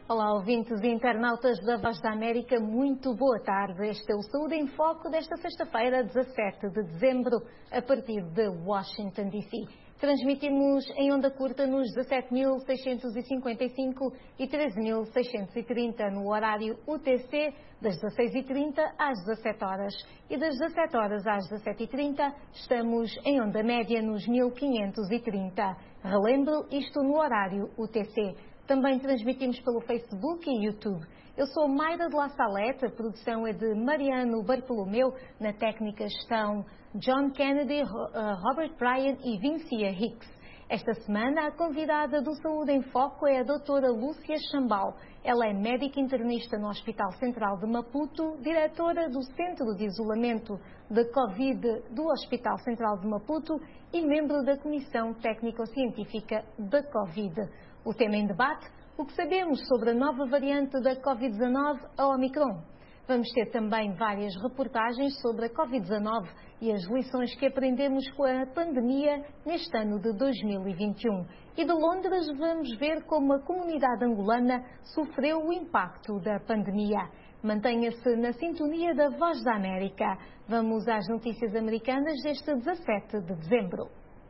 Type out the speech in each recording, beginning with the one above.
Olá, ouvintes e internautas da Voz da América, muito boa tarde. Este é o Saúde em Foco desta sexta-feira, 17 de dezembro, a partir de Washington, D.C. Transmitimos em onda curta nos 17.655 e 13.630 no horário UTC, das 16h30 às 17 horas. E das 17 horas às 17h30 estamos em onda média nos 1530. Relembro, isto no horário UTC. Também transmitimos pelo Facebook e YouTube. Eu sou Mayra de La Salete, a produção é de Mariano Bartolomeu, na técnica estão John Kennedy, Robert Bryan e Vincia Hicks. Esta semana, a convidada do Saúde em Foco é a doutora Lúcia Chambal. Ela é médica internista no Hospital Central de Maputo, diretora do Centro de Isolamento da Covid do Hospital Central de Maputo e membro da Comissão Técnico-Científica da Covid. O tema em debate, o que sabemos sobre a nova variante da Covid-19, a Omicron. Vamos ter também várias reportagens sobre a Covid-19 e as lições que aprendemos com a pandemia neste ano de 2021. E de Londres vamos ver como a comunidade angolana sofreu o impacto da pandemia. Mantenha-se na sintonia da Voz da América. Vamos às notícias americanas deste 17 de dezembro.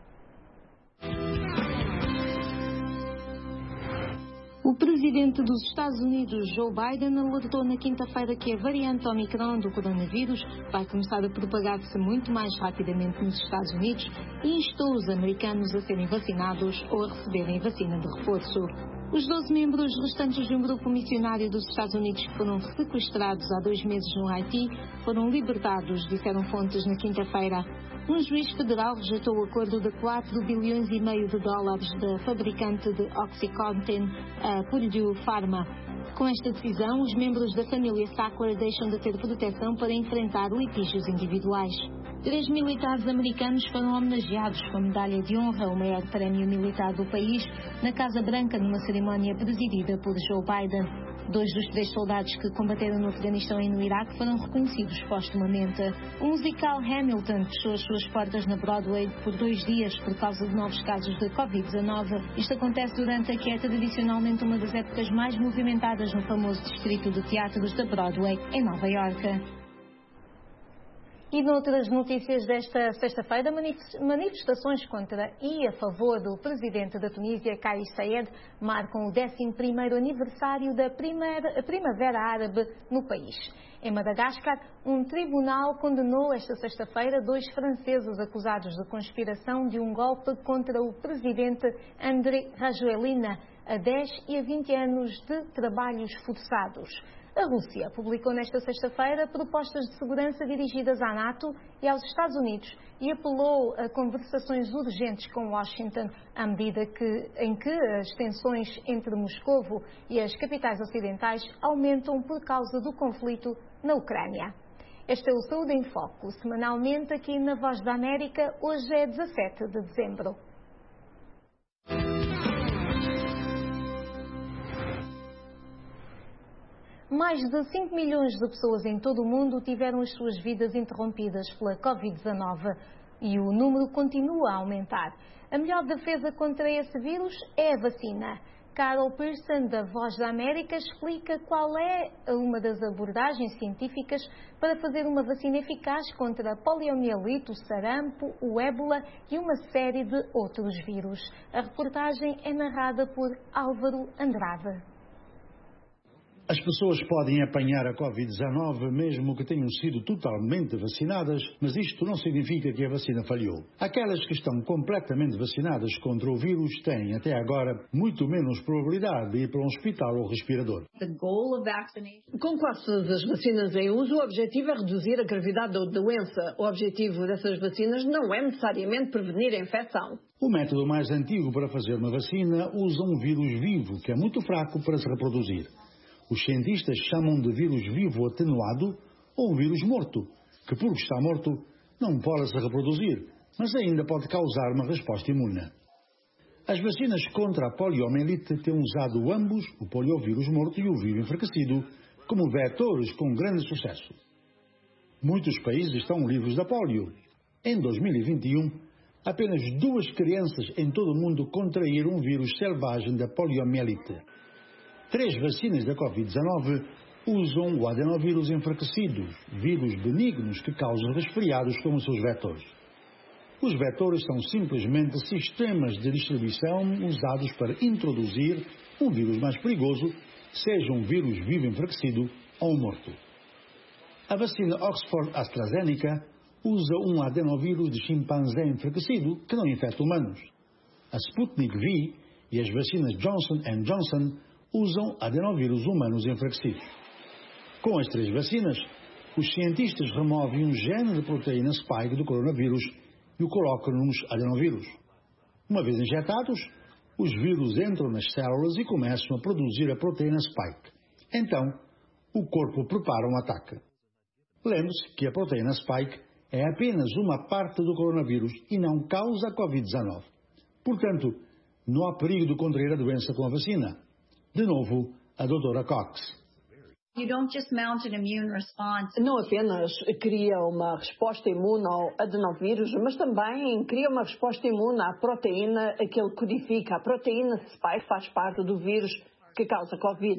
O presidente dos Estados Unidos, Joe Biden, alertou na quinta-feira que a variante Omicron do coronavírus vai começar a propagar-se muito mais rapidamente nos Estados Unidos e instou os americanos a serem vacinados ou a receberem vacina de reforço. Os 12 membros restantes de um grupo missionário dos Estados Unidos que foram sequestrados há 2 meses no Haiti foram libertados, disseram fontes na quinta-feira. Um juiz federal rejeitou o acordo de 4,5 bilhões de dólares da fabricante de Oxycontin, a Purdue Pharma. Com esta decisão, os membros da família Sackler deixam de ter proteção para enfrentar litígios individuais. 3 militares americanos foram homenageados com a medalha de honra, o maior prémio militar do país, na Casa Branca, numa cerimónia presidida por Joe Biden. 2 dos 3 soldados que combateram no Afeganistão e no Iraque foram reconhecidos postumamente. O musical Hamilton fechou as suas portas na Broadway por 2 dias por causa de novos casos de Covid-19. Isto acontece durante a que é tradicionalmente uma das épocas mais movimentadas no famoso distrito de teatros da Broadway, em Nova Iorque. E noutras notícias desta sexta-feira, manifestações contra e a favor do presidente da Tunísia, Kais Saied, marcam o 11º aniversário da Primavera Árabe no país. Em Madagascar, um tribunal condenou esta sexta-feira 2 franceses acusados de conspiração de um golpe contra o presidente André Rajoelina, a 10 e a 20 anos de trabalhos forçados. A Rússia publicou nesta sexta-feira propostas de segurança dirigidas à NATO e aos Estados Unidos e apelou a conversações urgentes com Washington, à medida em que as tensões entre Moscovo e as capitais ocidentais aumentam por causa do conflito na Ucrânia. Este é o Saúde em Foco, semanalmente aqui na Voz da América. Hoje é 17 de dezembro. Mais de 5 milhões de pessoas em todo o mundo tiveram as suas vidas interrompidas pela Covid-19 e o número continua a aumentar. A melhor defesa contra esse vírus é a vacina. Carol Pearson, da Voz da América, explica qual é uma das abordagens científicas para fazer uma vacina eficaz contra a poliomielite, o sarampo, o ébola e uma série de outros vírus. A reportagem é narrada por Álvaro Andrade. As pessoas podem apanhar a Covid-19 mesmo que tenham sido totalmente vacinadas, mas isto não significa que a vacina falhou. Aquelas que estão completamente vacinadas contra o vírus têm, até agora, muito menos probabilidade de ir para um hospital ou respirador. Com quase todas as vacinas em uso, o objetivo é reduzir a gravidade da doença. O objetivo dessas vacinas não é necessariamente prevenir a infecção. O método mais antigo para fazer uma vacina usa um vírus vivo, que é muito fraco para se reproduzir. Os cientistas chamam de vírus vivo atenuado ou vírus morto, que porque está morto não pode se reproduzir, mas ainda pode causar uma resposta imune. As vacinas contra a poliomielite têm usado ambos, o poliovírus morto e o vivo enfraquecido, como vetores com grande sucesso. Muitos países estão livres da polio. Em 2021, apenas 2 crianças em todo o mundo contraíram um vírus selvagem da poliomielite. 3 vacinas da Covid-19 usam o adenovírus enfraquecido, vírus benignos que causam resfriados como seus vetores. Os vetores são simplesmente sistemas de distribuição usados para introduzir um vírus mais perigoso, seja um vírus vivo enfraquecido ou um morto. A vacina Oxford AstraZeneca usa um adenovírus de chimpanzé enfraquecido que não infecta humanos. A Sputnik V e as vacinas Johnson & Johnson usam adenovírus humanos enfraquecidos. Com as 3 vacinas, os cientistas removem um gene de proteína spike do coronavírus e o colocam nos adenovírus. Uma vez injetados, os vírus entram nas células e começam a produzir a proteína spike. Então, o corpo prepara um ataque. Lembre-se que a proteína spike é apenas uma parte do coronavírus e não causa a Covid-19. Portanto, não há perigo de contrair a doença com a vacina. De novo, a doutora Cox. Não apenas cria uma resposta imune ao adenovírus, mas também cria uma resposta imune à proteína que ele codifica. A proteína spike faz parte do vírus que causa Covid.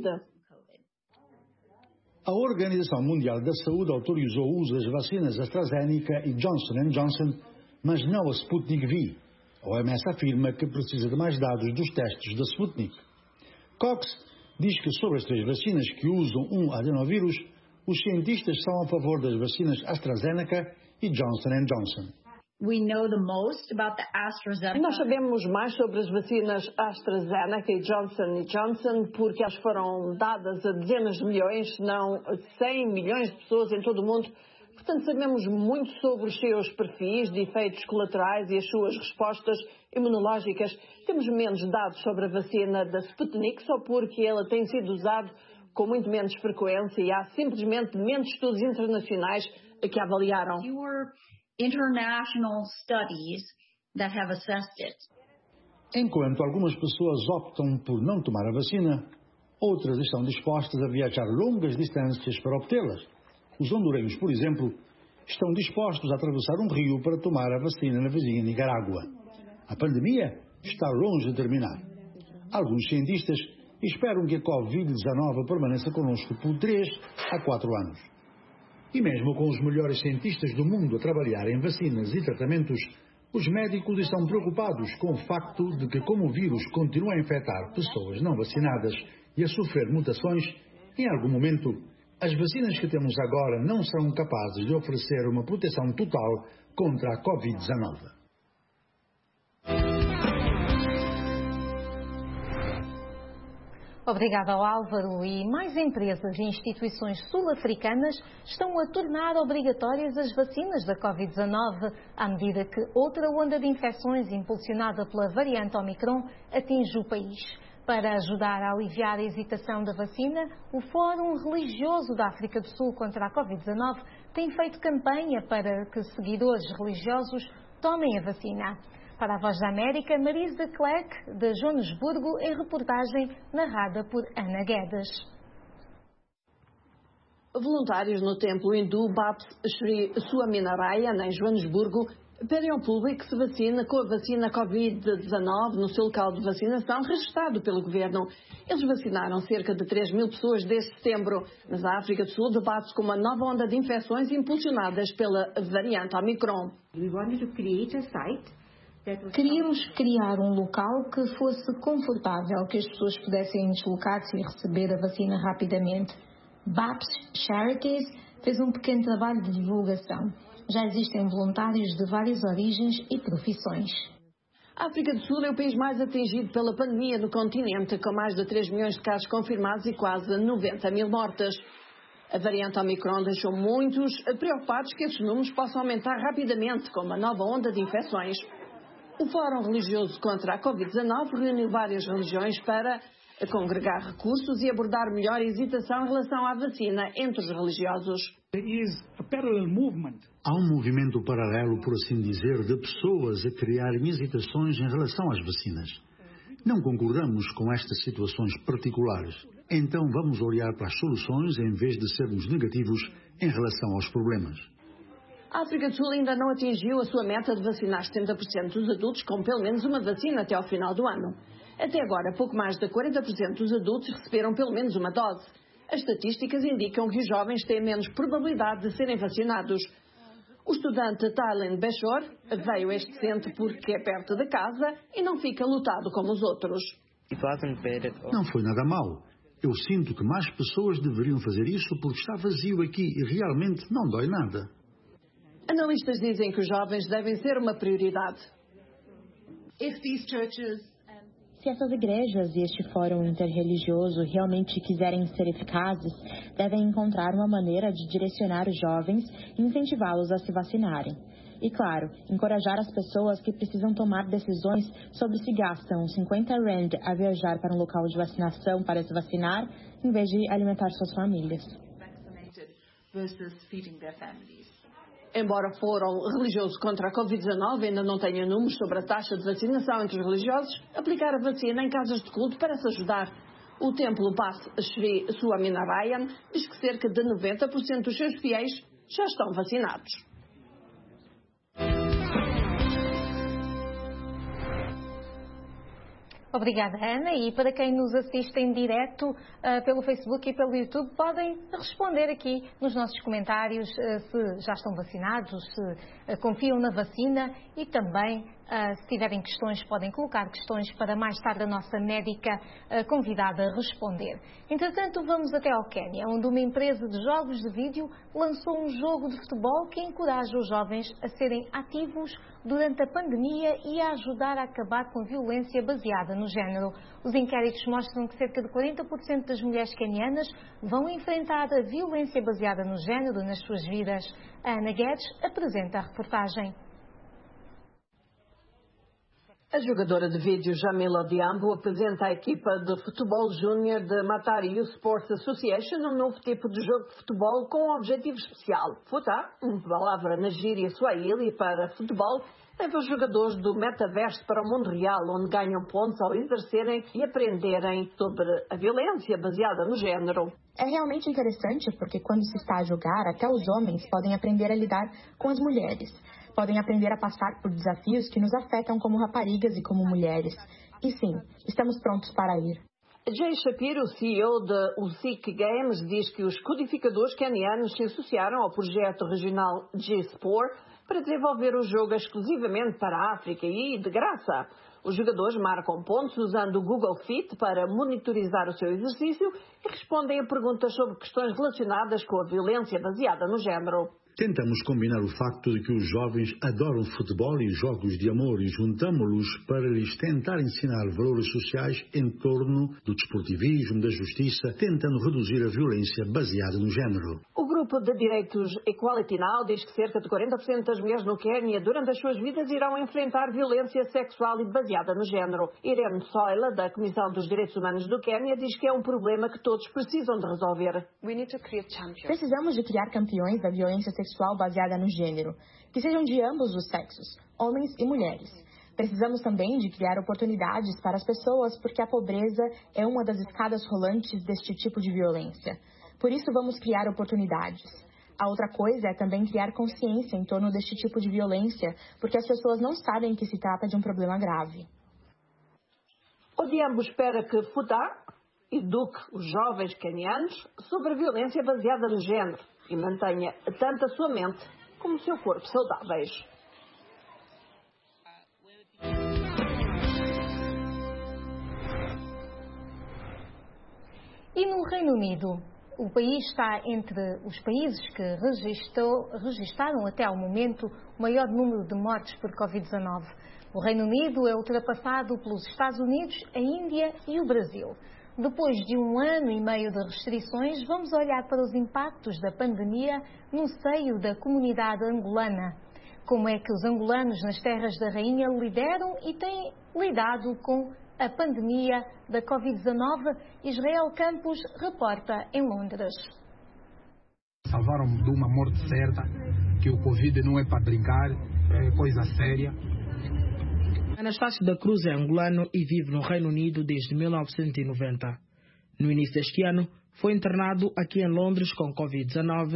A Organização Mundial da Saúde autorizou o uso das vacinas AstraZeneca e Johnson & Johnson, mas não a Sputnik V. A OMS afirma que precisa de mais dados dos testes da Sputnik. Cox diz que sobre as 3 vacinas que usam um adenovírus, os cientistas são a favor das vacinas AstraZeneca e Johnson & Johnson. Nós sabemos mais sobre as vacinas AstraZeneca e Johnson porque elas foram dadas a dezenas de milhões, se não 100 milhões de pessoas em todo o mundo. Portanto, sabemos muito sobre os seus perfis de efeitos colaterais e as suas respostas imunológicas. Temos menos dados sobre a vacina da Sputnik, só porque ela tem sido usada com muito menos frequência e há simplesmente menos estudos internacionais que a avaliaram. Enquanto algumas pessoas optam por não tomar a vacina, outras estão dispostas a viajar longas distâncias para obtê-las. Os hondurenhos, por exemplo, estão dispostos a atravessar um rio para tomar a vacina na vizinha Nicarágua. A pandemia está longe de terminar. Alguns cientistas esperam que a Covid-19 permaneça connosco por 3 a 4 anos. E mesmo com os melhores cientistas do mundo a trabalhar em vacinas e tratamentos, os médicos estão preocupados com o facto de que, como o vírus continua a infectar pessoas não vacinadas e a sofrer mutações, em algum momento, as vacinas que temos agora não serão capazes de oferecer uma proteção total contra a Covid-19. Obrigada ao Álvaro. E mais empresas e instituições sul-africanas estão a tornar obrigatórias as vacinas da Covid-19 à medida que outra onda de infecções impulsionada pela variante Omicron atinge o país. Para ajudar a aliviar a hesitação da vacina, o Fórum Religioso da África do Sul contra a Covid-19 tem feito campanha para que seguidores religiosos tomem a vacina. Para a Voz da América, Marise de Klerk, de Joanesburgo, em reportagem narrada por Ana Guedes. Voluntários no templo hindu Babs Sri Swaminarayan, em Joanesburgo, pedem ao público que se vacina com a vacina Covid-19 no seu local de vacinação registrado pelo governo. Eles vacinaram cerca de 3.000 pessoas desde setembro. Mas a África do Sul debate-se com uma nova onda de infecções impulsionadas pela variante Omicron. Queríamos criar um local que fosse confortável, que as pessoas pudessem deslocar-se e receber a vacina rapidamente. Babs Charities fez um pequeno trabalho de divulgação. Já existem voluntários de várias origens e profissões. A África do Sul é o país mais atingido pela pandemia no continente, com mais de 3 milhões de casos confirmados e quase 90 mil mortes. A variante Omicron deixou muitos preocupados que esses números possam aumentar rapidamente com uma nova onda de infecções. O Fórum Religioso contra a Covid-19 reuniu várias religiões para congregar recursos e abordar melhor a hesitação em relação à vacina entre os religiosos. Há um movimento paralelo, por assim dizer, de pessoas a criarem hesitações em relação às vacinas. Não concordamos com estas situações particulares, então vamos olhar para as soluções em vez de sermos negativos em relação aos problemas. A África do Sul ainda não atingiu a sua meta de vacinar 70% dos adultos com pelo menos uma vacina até ao final do ano. Até agora, pouco mais de 40% dos adultos receberam pelo menos uma dose. As estatísticas indicam que os jovens têm menos probabilidade de serem vacinados. O estudante Tylen Bechor veio a este centro porque é perto da casa e não fica lotado como os outros. Não foi nada mal. Eu sinto que mais pessoas deveriam fazer isso porque está vazio aqui e realmente não dói nada. Analistas dizem que os jovens devem ser uma prioridade. Se essas igrejas e este fórum interreligioso realmente quiserem ser eficazes, devem encontrar uma maneira de direcionar os jovens e incentivá-los a se vacinarem. E, claro, encorajar as pessoas que precisam tomar decisões sobre se gastam 50 rand a viajar para um local de vacinação para se vacinar, em vez de alimentar suas famílias. Embora o Fórum Religioso contra a Covid-19 ainda não tenha números sobre a taxa de vacinação entre os religiosos, aplicar a vacina em casas de culto parece ajudar. O templo Bas Shri Swaminarayan diz que cerca de 90% dos seus fiéis já estão vacinados. Obrigada, Ana. E para quem nos assiste em direto pelo Facebook e pelo YouTube, podem responder aqui nos nossos comentários se já estão vacinados, se confiam na vacina e também, se tiverem questões, podem colocar questões para mais tarde a nossa médica convidada a responder. Entretanto, vamos até ao Quênia, onde uma empresa de jogos de vídeo lançou um jogo de futebol que encoraja os jovens a serem ativos durante a pandemia e a ajudar a acabar com a violência baseada no género. Os inquéritos mostram que cerca de 40% das mulheres quenianas vão enfrentar a violência baseada no género nas suas vidas. A Ana Guedes apresenta a reportagem. A jogadora de vídeo Jamila Diambo apresenta a equipa de futebol júnior de Matari Youth Sports Association, um novo tipo de jogo de futebol com um objetivo especial. Futa, uma palavra na gíria swahili para futebol, leva os jogadores do metaverso para o mundo real, onde ganham pontos ao exercerem e aprenderem sobre a violência baseada no género. É realmente interessante porque quando se está a jogar, até os homens podem aprender a lidar com as mulheres. Podem aprender a passar por desafios que nos afetam como raparigas e como mulheres. E sim, estamos prontos para ir. Jay Shapiro, CEO de Usyk Games, diz que os codificadores quenianos se associaram ao projeto regional G-Sport para desenvolver o jogo exclusivamente para a África e de graça. Os jogadores marcam pontos usando o Google Fit para monitorizar o seu exercício e respondem a perguntas sobre questões relacionadas com a violência baseada no género. Tentamos combinar o facto de que os jovens adoram futebol e jogos de amor e juntamos-los para lhes tentar ensinar valores sociais em torno do desportivismo, da justiça, tentando reduzir a violência baseada no género. O grupo de direitos Equality Now diz que cerca de 40% das mulheres no Quênia durante as suas vidas irão enfrentar violência sexual e baseada no género. Irene Soila, da Comissão dos Direitos Humanos do Quênia, diz que é um problema que todos precisam de resolver. Precisamos de criar campeões da violência sexual baseada no gênero, que sejam de ambos os sexos, homens e mulheres. Precisamos também de criar oportunidades para as pessoas, porque a pobreza é uma das escadas rolantes deste tipo de violência. Por isso vamos criar oportunidades. A outra coisa é também criar consciência em torno deste tipo de violência, porque as pessoas não sabem que se trata de um problema grave. O Diambo espera que Futa eduque os jovens quenianos sobre a violência baseada no género e mantenha tanto a sua mente como o seu corpo saudáveis. E no Reino Unido, o país está entre os países que registaram até ao momento o maior número de mortes por Covid-19. O Reino Unido é ultrapassado pelos Estados Unidos, a Índia e o Brasil. Depois de 1 ano e meio de restrições, vamos olhar para os impactos da pandemia no seio da comunidade angolana. Como é que os angolanos nas terras da Rainha lideram e têm lidado com a pandemia da Covid-19? Israel Campos reporta em Londres. Salvaram-me de uma morte certa, que o Covid não é para brincar, é coisa séria. Anastácio da Cruz é angolano e vive no Reino Unido desde 1990. No início deste ano, foi internado aqui em Londres com Covid-19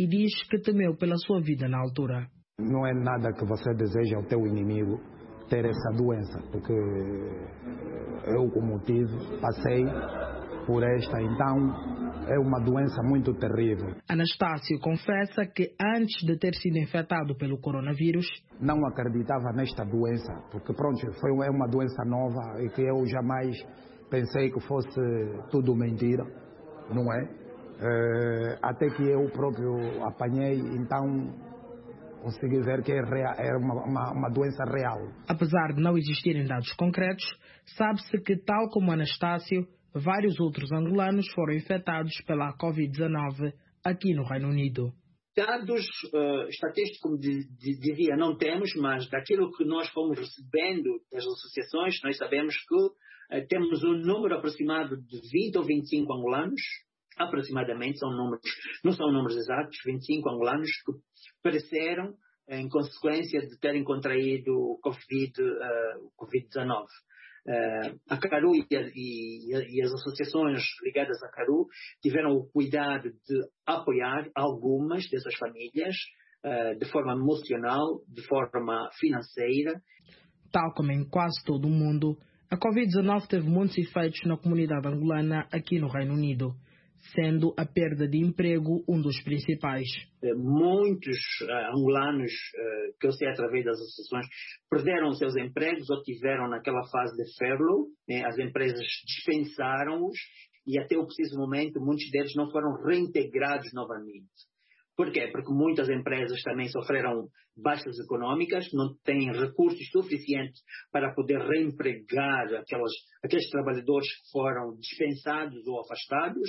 e diz que temeu pela sua vida na altura. Não é nada que você deseja ao teu inimigo ter essa doença, porque eu, como passei por esta, então é uma doença muito terrível. Anastácio confessa que antes de ter sido infectado pelo coronavírus, não acreditava nesta doença, porque pronto, é uma doença nova e que eu jamais pensei que fosse tudo mentira, não é? Até que eu próprio apanhei, então consegui ver que era uma doença real. Apesar de não existirem dados concretos, sabe-se que, tal como Anastácio, vários outros angolanos foram infectados pela Covid-19 aqui no Reino Unido. Dados estatísticos, como dizia, não temos, mas daquilo que nós fomos recebendo das associações, nós sabemos que temos um número aproximado de 20 ou 25 angolanos, aproximadamente, não são números exatos, 25 angolanos que pereceram em consequência de terem contraído o Covid-19. A CARU e as associações ligadas à CARU tiveram o cuidado de apoiar algumas dessas famílias de forma emocional, de forma financeira. Tal como em quase todo o mundo, a Covid-19 teve muitos efeitos na comunidade angolana aqui no Reino Unido, sendo a perda de emprego um dos principais. Muitos angolanos, que eu sei através das associações, perderam os seus empregos ou tiveram naquela fase de furlough, as empresas dispensaram-os e até o preciso momento muitos deles não foram reintegrados novamente. Por quê? Porque muitas empresas também sofreram baixas econômicas, não têm recursos suficientes para poder reempregar aqueles trabalhadores que foram dispensados ou afastados.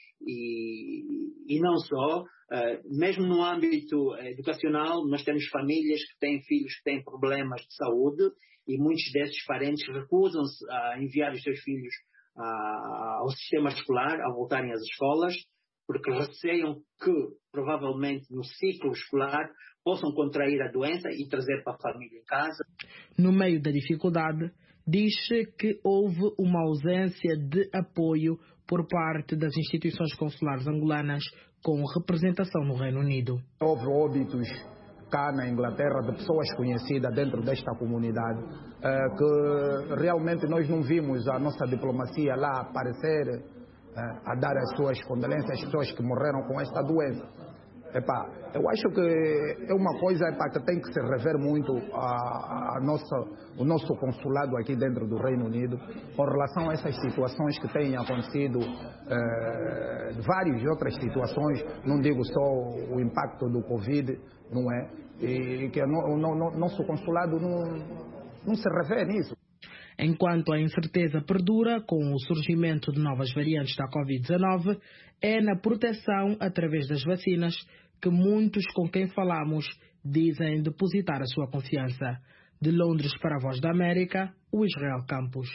E não só, mesmo no âmbito educacional, nós temos famílias que têm filhos que têm problemas de saúde e muitos desses parentes recusam-se a enviar os seus filhos ao sistema escolar, a voltarem às escolas, porque receiam que, provavelmente, no ciclo escolar, possam contrair a doença e trazer para a família em casa. No meio da dificuldade, diz-se que houve uma ausência de apoio por parte das instituições consulares angolanas com representação no Reino Unido. Houve óbitos cá na Inglaterra de pessoas conhecidas dentro desta comunidade que realmente nós não vimos a nossa diplomacia lá aparecer a dar as suas condolências às pessoas que morreram com esta doença. Eu acho que é uma coisa que tem que se rever muito o nosso consulado aqui dentro do Reino Unido com relação a essas situações que têm acontecido, várias outras situações, não digo só o impacto do Covid, não é? E que o nosso consulado não se revê nisso. Enquanto a incerteza perdura com o surgimento de novas variantes da Covid-19, é na proteção através das vacinas que muitos com quem falamos dizem depositar a sua confiança. De Londres para a Voz da América, o Israel Campos.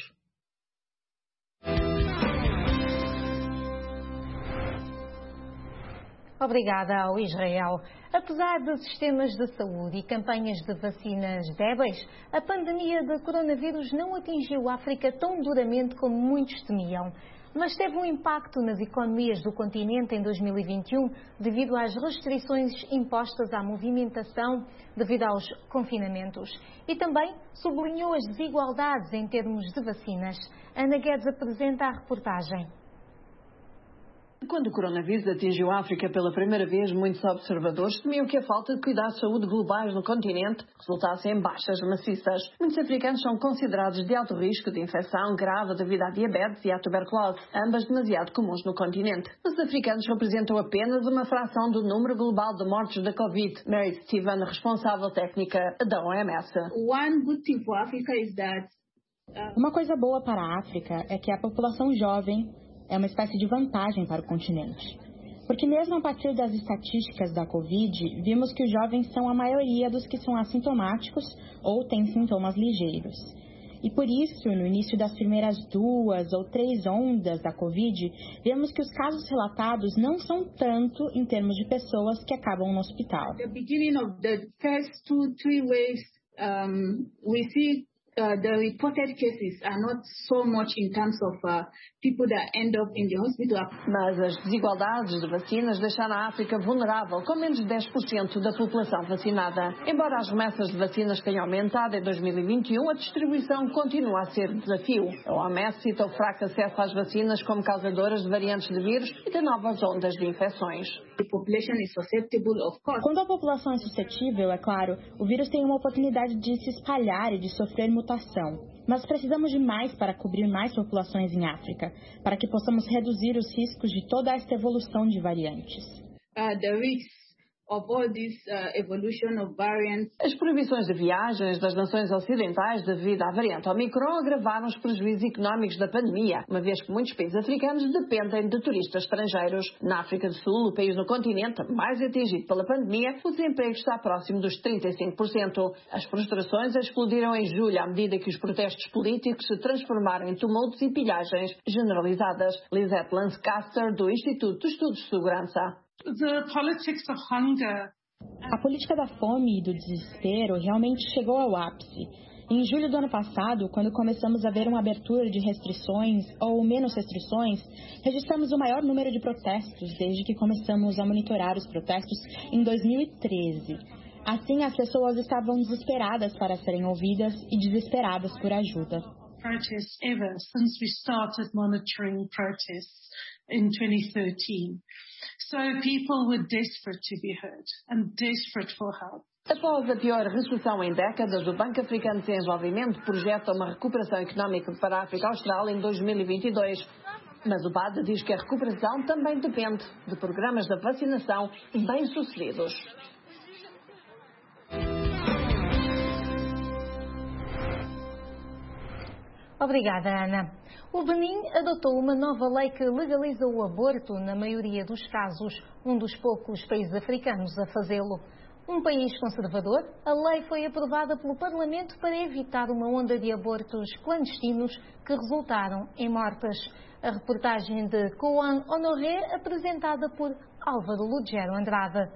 Obrigada ao Israel. Apesar de sistemas de saúde e campanhas de vacinas débeis, a pandemia de coronavírus não atingiu a África tão duramente como muitos temiam. Mas teve um impacto nas economias do continente em 2021 devido às restrições impostas à movimentação devido aos confinamentos. E também sublinhou as desigualdades em termos de vacinas. Ana Guedes apresenta a reportagem. Quando o coronavírus atingiu a África pela primeira vez, muitos observadores temiam que a falta de cuidados de saúde globais no continente resultasse em baixas maciças. Muitos africanos são considerados de alto risco de infecção grave devido à diabetes e à tuberculose, ambas demasiado comuns no continente. Os africanos representam apenas uma fração do número global de mortes da Covid. Mary Stephen, responsável técnica da OMS. Uma coisa boa para a África é que a população jovem é uma espécie de vantagem para o continente. Porque mesmo a partir das estatísticas da Covid, vimos que os jovens são a maioria dos que são assintomáticos ou têm sintomas ligeiros. E por isso, no início das primeiras 2 ou 3 ondas da Covid, vemos que os casos relatados não são tanto em termos de pessoas que acabam no hospital. The beginning of the first 2-3 waves, we see The reported cases are not so much in terms of people that end up in the hospital. Mas as desigualdades de vacinas deixaram a África vulnerável, com menos de 10% da população vacinada. Embora as remessas de vacinas tenham aumentado em 2021, a distribuição continua a ser desafio. A OMS cita o fraco acesso às vacinas como causadoras de variantes de vírus e de novas ondas de infecções. The population is susceptible, of course. Quando a população é suscetível, é claro, o vírus tem uma oportunidade de se espalhar e de sofrer mutação. Mas precisamos de mais para cobrir mais populações em África, para que possamos reduzir os riscos de toda esta evolução de variantes. The risks of all this evolution of variants. As proibições de viagens das nações ocidentais devido à variante Omicron agravaram os prejuízos económicos da pandemia, uma vez que muitos países africanos dependem de turistas estrangeiros. Na África do Sul, o país no continente mais atingido pela pandemia, o desemprego está próximo dos 35%. As frustrações explodiram em julho à medida que os protestos políticos se transformaram em tumultos e pilhagens generalizadas. Lisette Lancaster, do Instituto de Estudos de Segurança. A política da fome e do desespero realmente chegou ao ápice. Em julho do ano passado, quando começamos a ver uma abertura de restrições ou menos restrições, registramos o maior número de protestos desde que começamos a monitorar os protestos em 2013. Assim, as pessoas estavam desesperadas para serem ouvidas e desesperadas por ajuda. Protests ever since we started monitoring protests in 2013. So people were desperate to be heard and desperate for help. Após a pior recessão em décadas, o Banco Africano de Desenvolvimento projeta uma recuperação económica para a África Austral em 2022. Mas o BAD diz que a recuperação também depende de programas de vacinação bem-sucedidos. Obrigada, Ana. O Benin adotou uma nova lei que legaliza o aborto na maioria dos casos, um dos poucos países africanos a fazê-lo. Um país conservador, a lei foi aprovada pelo Parlamento para evitar uma onda de abortos clandestinos que resultaram em mortes. A reportagem de Coan Honoré, apresentada por Álvaro Lugero Andrade.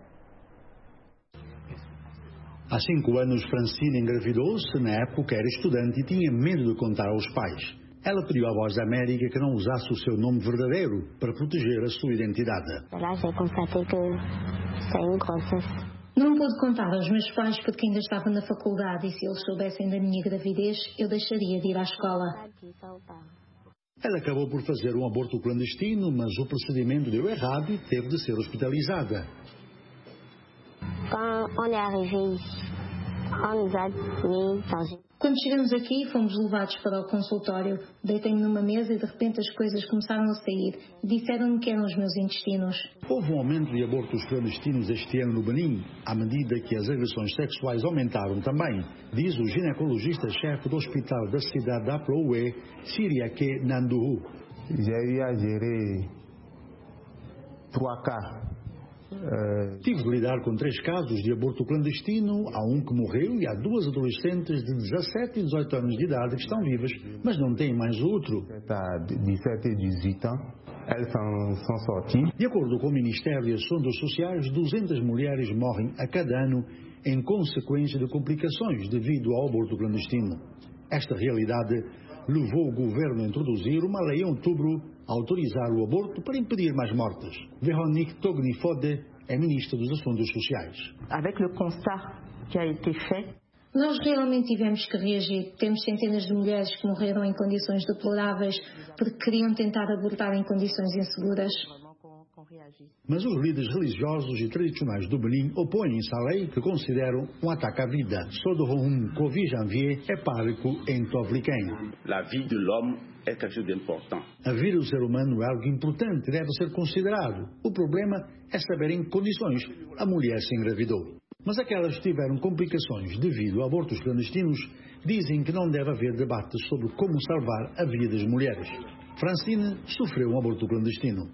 Há 5 anos, Francine engravidou-se. Na época era estudante e tinha medo de contar aos pais. Ela pediu à Voz da América que não usasse o seu nome verdadeiro para proteger a sua identidade. Não pude contar aos meus pais porque ainda estava na faculdade e se eles soubessem da minha gravidez, eu deixaria de ir à escola. Ela acabou por fazer um aborto clandestino, mas o procedimento deu errado e teve de ser hospitalizada. Quando chegamos aqui, fomos levados para o consultório. Deitei-me numa mesa e de repente as coisas começaram a sair. Disseram-me que eram os meus intestinos. Houve um aumento de abortos clandestinos este ano no Benin, à medida que as agressões sexuais aumentaram também, diz o ginecologista-chefe do hospital da cidade da Ploué, Siriake Nanduhu. Já ia gerir 3 cas. Tive de lidar com 3 casos de aborto clandestino. Há um que morreu e há 2 adolescentes de 17 e 18 anos de idade que estão vivas, mas não tem mais outro. 17 e 18 ans, elas são sorties. De acordo com o Ministério das Sondas Sociais, 200 mulheres morrem a cada ano em consequência de complicações devido ao aborto clandestino. Esta realidade levou o governo a introduzir uma lei em outubro a autorizar o aborto para impedir mais mortes. Véronique Tognifode é ministra dos Assuntos Sociais. Avec le constat qui a été fait, nós realmente tivemos que reagir. Temos centenas de mulheres que morreram em condições deploráveis porque queriam tentar abortar em condições inseguras. Mas os líderes religiosos e tradicionais do Benin opõem-se à lei que consideram um ataque à vida. Sodohom Kovi Janvier é pároco em Tovliquém. La vie de l'homme é quelque chose d'important. A vida do ser humano é algo importante e deve ser considerado. O problema é saber em que condições a mulher se engravidou. Mas aquelas que tiveram complicações devido a abortos clandestinos dizem que não deve haver debate sobre como salvar a vida das mulheres. Francine sofreu um aborto clandestino.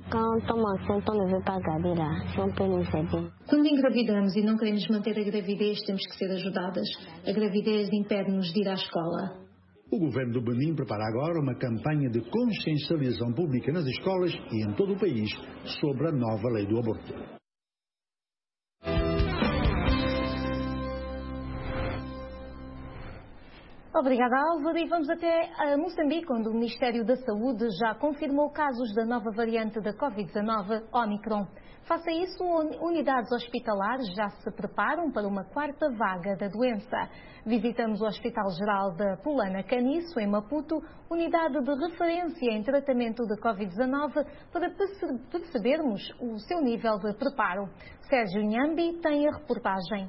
Quando engravidamos e não queremos manter a gravidez, temos que ser ajudadas. A gravidez impede-nos de ir à escola. O governo do Benin prepara agora uma campanha de consciencialização pública nas escolas e em todo o país sobre a nova lei do aborto. Obrigada, Álvaro. E vamos até a Moçambique, onde o Ministério da Saúde já confirmou casos da nova variante da Covid-19, Omicron. Face a isso, unidades hospitalares já se preparam para uma quarta vaga da doença. Visitamos o Hospital Geral da Pulana Caniço, em Maputo, unidade de referência em tratamento de Covid-19, para percebermos o seu nível de preparo. Sérgio Nhambi tem a reportagem.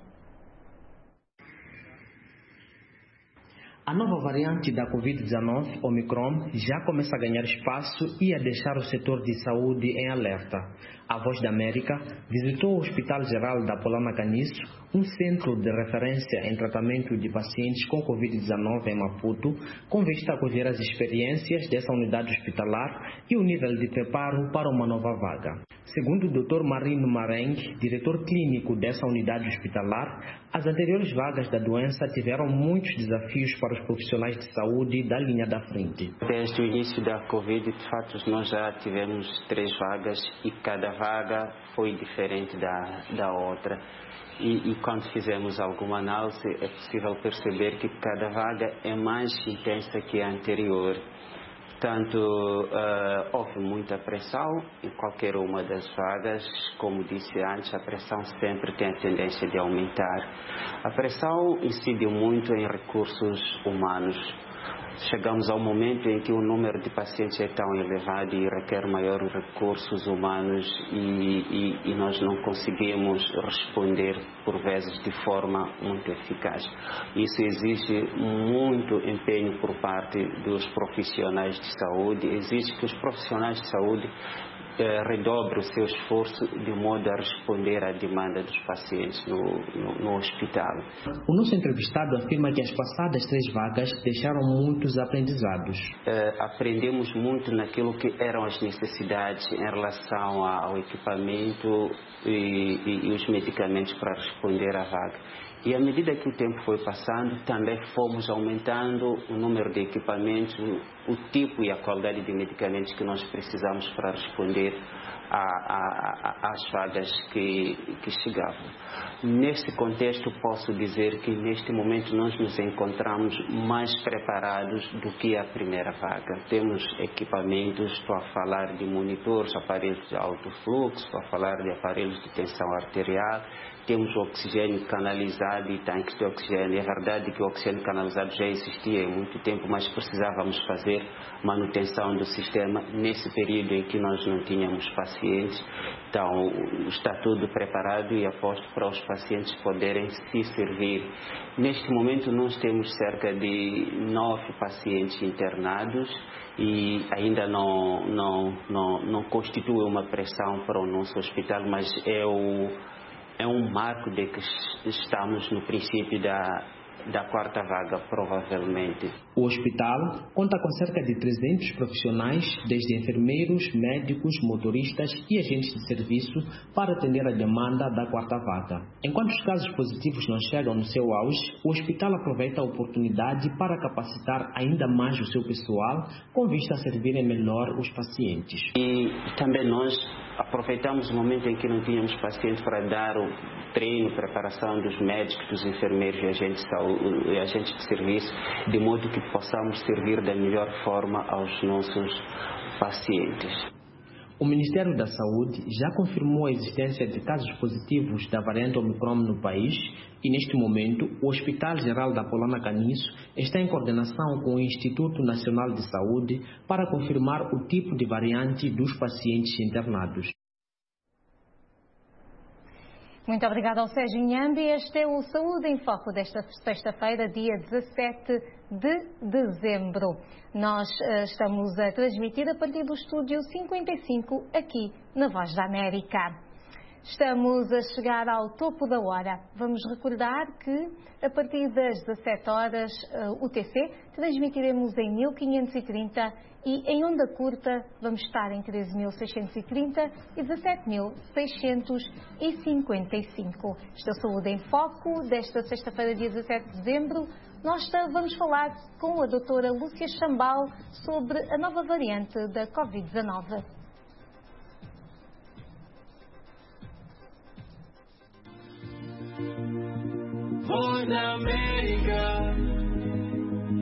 A nova variante da Covid-19, Omicron, já começa a ganhar espaço e a deixar o setor de saúde em alerta. A Voz da América visitou o Hospital Geral da Pulana Caniço, um centro de referência em tratamento de pacientes com Covid-19 em Maputo, com vista a acolher as experiências dessa unidade hospitalar e o nível de preparo para uma nova vaga. Segundo o Dr. Marino Marengue, diretor clínico dessa unidade hospitalar, as anteriores vagas da doença tiveram muitos desafios para os profissionais de saúde da linha da frente. Desde o início da Covid, de fato, nós já tivemos 3 vagas e cada vaga foi diferente da outra. E quando fizemos alguma análise, é possível perceber que cada vaga é mais intensa que a anterior. Portanto, houve muita pressão em qualquer uma das vagas. Como disse antes, a pressão sempre tem a tendência de aumentar. A pressão incide muito em recursos humanos. Chegamos ao momento em que o número de pacientes é tão elevado e requer maiores recursos humanos e nós não conseguimos responder, por vezes, de forma muito eficaz. Isso exige muito empenho por parte dos profissionais de saúde, exige que os profissionais de saúde redobre o seu esforço de modo a responder à demanda dos pacientes no hospital. O nosso entrevistado afirma que as passadas 3 vagas deixaram muitos aprendizados. Aprendemos muito naquilo que eram as necessidades em relação ao equipamento e os medicamentos para responder à vaga. E à medida que o tempo foi passando, também fomos aumentando o número de equipamentos, o tipo e a qualidade de medicamentos que nós precisamos para responder às vagas que chegavam. Nesse contexto, posso dizer que neste momento nós nos encontramos mais preparados do que a primeira vaga. Temos equipamentos, estou a falar de monitores, aparelhos de alto fluxo, estou a falar de aparelhos de tensão arterial, temos oxigênio canalizado e tanques de oxigênio. É verdade que o oxigênio canalizado já existia há muito tempo, mas precisávamos fazer manutenção do sistema nesse período em que nós não tínhamos pacientes. Então, está tudo preparado e aposto para os pacientes poderem se servir. Neste momento, nós temos cerca de 9 pacientes internados e ainda não constitui uma pressão para o nosso hospital, mas é um marco de que estamos no princípio da quarta vaga, provavelmente. O hospital conta com cerca de 300 profissionais, desde enfermeiros, médicos, motoristas e agentes de serviço, para atender a demanda da quarta vaga. Enquanto os casos positivos não chegam no seu auge, o hospital aproveita a oportunidade para capacitar ainda mais o seu pessoal, com vista a servirem melhor os pacientes. E também nós aproveitamos o momento em que não tínhamos pacientes para dar o treino, preparação dos médicos, dos enfermeiros e agentes de serviço, de modo que possamos servir da melhor forma aos nossos pacientes. O Ministério da Saúde já confirmou a existência de casos positivos da variante Omicron no país e, neste momento, o Hospital Geral da Pulana Caniço está em coordenação com o Instituto Nacional de Saúde para confirmar o tipo de variante dos pacientes internados. Muito obrigada ao Sérgio Nhambi. Este é o Saúde em Foco desta sexta-feira, dia 17 de dezembro. Nós estamos a transmitir a partir do estúdio 55 aqui na Voz da América. Estamos a chegar ao topo da hora. Vamos recordar que a partir das 17 horas UTC transmitiremos em 1530 e em onda curta vamos estar em 13.630 e 17.655. Esta é a Saúde em Foco desta sexta-feira, dia 17 de dezembro. Nós vamos falar com a doutora Lúcia Chambal sobre a nova variante da Covid-19. Voz da América,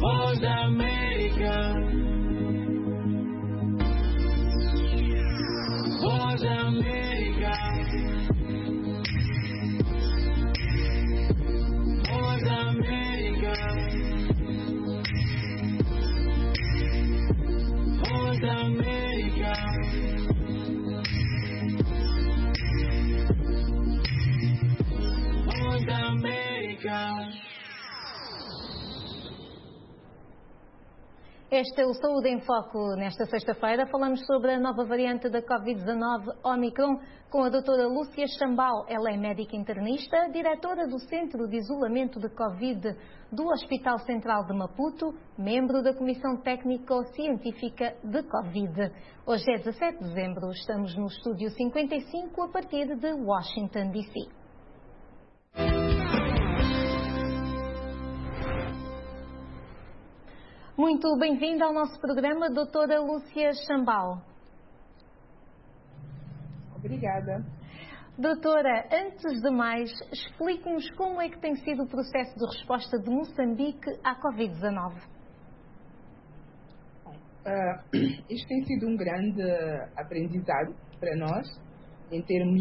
Voz da América. Voz da América. Voz da América. Voz da América. Voz da América. Este é o Saúde em Foco. Nesta sexta-feira falamos sobre a nova variante da Covid-19, Omicron, com a doutora Lúcia Chambal. Ela é médica internista, diretora do Centro de Isolamento de Covid do Hospital Central de Maputo, membro da Comissão Técnico-Científica de Covid. Hoje é 17 de dezembro, estamos no Estúdio 55 a partir de Washington, D.C. Muito bem-vinda ao nosso programa, doutora Lúcia Chambal. Obrigada. Doutora, antes de mais, explique-nos como é que tem sido o processo de resposta de Moçambique à Covid-19. Isto tem sido um grande aprendizado para nós, em termos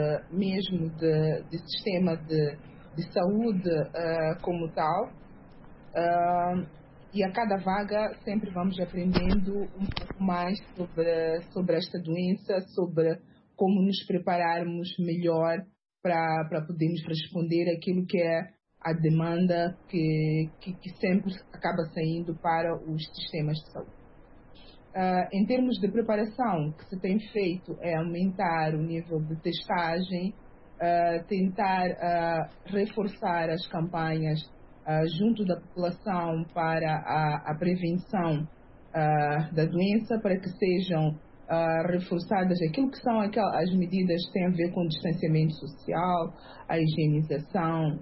de sistema de saúde como tal. E a cada vaga sempre vamos aprendendo um pouco mais sobre esta doença, sobre como nos prepararmos melhor para podermos responder àquilo que é a demanda que sempre acaba saindo para os sistemas de saúde. Em termos de preparação, o que se tem feito é aumentar o nível de testagem, tentar reforçar as campanhas junto da população para a prevenção da doença, para que sejam reforçadas aquilo que são as medidas que têm a ver com o distanciamento social, a higienização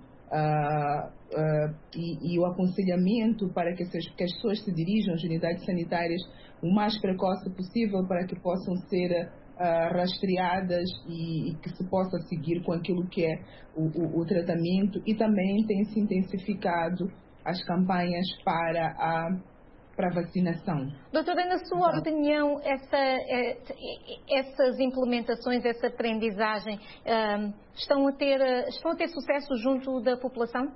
e o aconselhamento para que as pessoas se dirijam às unidades sanitárias o mais precoce possível para que possam ser rastreadas e que se possa seguir com aquilo que é o tratamento, e também tem se intensificado as campanhas para a vacinação. Doutora, na sua opinião, essas implementações, essa aprendizagem estão a ter sucesso junto da população?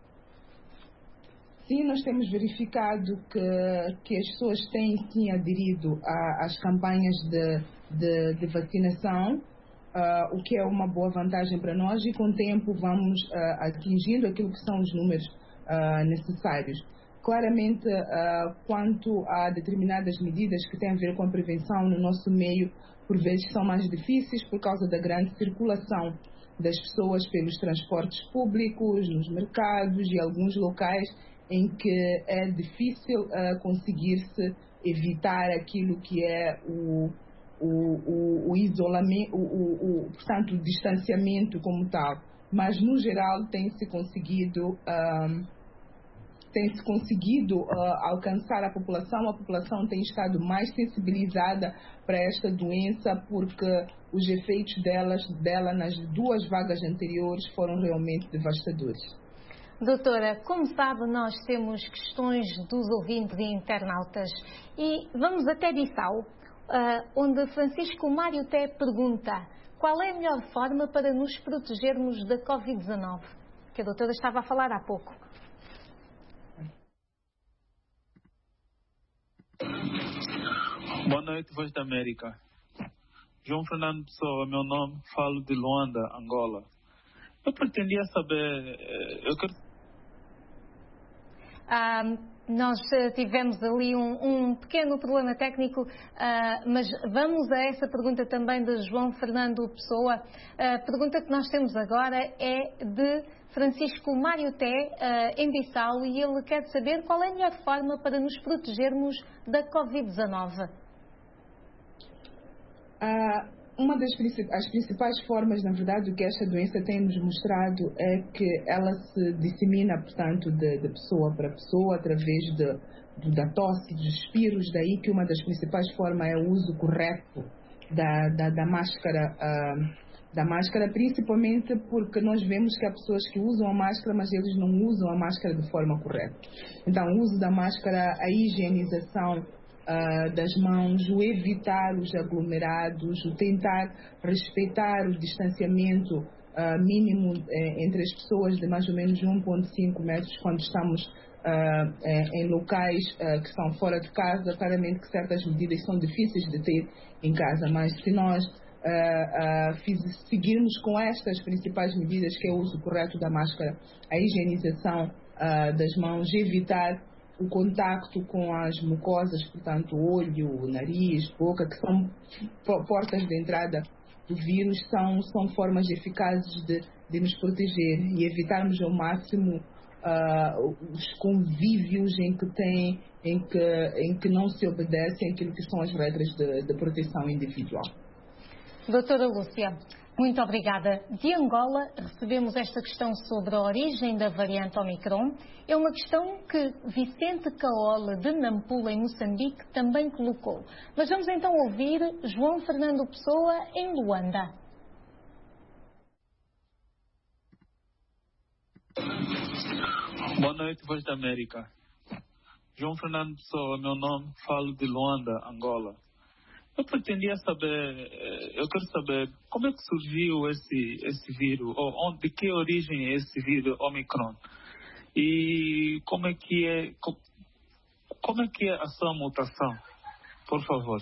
Sim, nós temos verificado que as pessoas têm sim aderido às campanhas de vacinação, o que é uma boa vantagem para nós, e com o tempo vamos atingindo aquilo que são os números necessários. Claramente, quanto a determinadas medidas que têm a ver com a prevenção no nosso meio, por vezes são mais difíceis por causa da grande circulação das pessoas pelos transportes públicos, nos mercados e alguns locais em que é difícil conseguir-se evitar aquilo que é o isolamento, portanto, o distanciamento como tal. Mas, no geral, tem-se conseguido alcançar a população tem estado mais sensibilizada para esta doença, porque os efeitos dela nas duas vagas anteriores foram realmente devastadores. Doutora, como sabe, nós temos questões dos ouvintes e internautas e vamos até Bissau, onde Francisco Mário Té pergunta: qual é a melhor forma para nos protegermos da Covid-19? Que a doutora estava a falar há pouco. Boa noite, Voz da América. João Fernando Pessoa, meu nome, falo de Luanda, Angola. Eu pretendia saber, nós tivemos ali um pequeno problema técnico, mas vamos a essa pergunta também de João Fernando Pessoa. A pergunta que nós temos agora é de Francisco Mário Té, em Bissau, e ele quer saber qual é a melhor forma para nos protegermos da Covid-19. As principais formas, na verdade, o que esta doença tem nos mostrado é que ela se dissemina, portanto, de pessoa para pessoa, através da tosse, dos espirros, daí que uma das principais formas é o uso correto da máscara da máscara, principalmente porque nós vemos que há pessoas que usam a máscara, mas eles não usam a máscara de forma correta. Então, o uso da máscara, a higienização das mãos, o evitar os aglomerados, o tentar respeitar o distanciamento mínimo entre as pessoas de mais ou menos 1,5 metros quando estamos em locais que são fora de casa. Claramente que certas medidas são difíceis de ter em casa, mas se nós seguirmos com estas principais medidas, que é o uso correto da máscara, a higienização das mãos, evitar o contacto com as mucosas, portanto olho, nariz, boca, que são portas de entrada do vírus, são formas eficazes de nos proteger e evitarmos ao máximo os convívios em que não se obedecem aquilo que são as regras de proteção individual. Doutora Lúcia, muito obrigada. De Angola recebemos esta questão sobre a origem da variante Omicron. É uma questão que Vicente Caola, de Nampula, em Moçambique, também colocou. Mas vamos então ouvir João Fernando Pessoa, em Luanda. Boa noite, Voz da América. João Fernando Pessoa, meu nome, falo de Luanda, Angola. Eu quero saber como é que surgiu esse vírus, ou de que origem é esse vírus Omicron, e como é que é a sua mutação, por favor.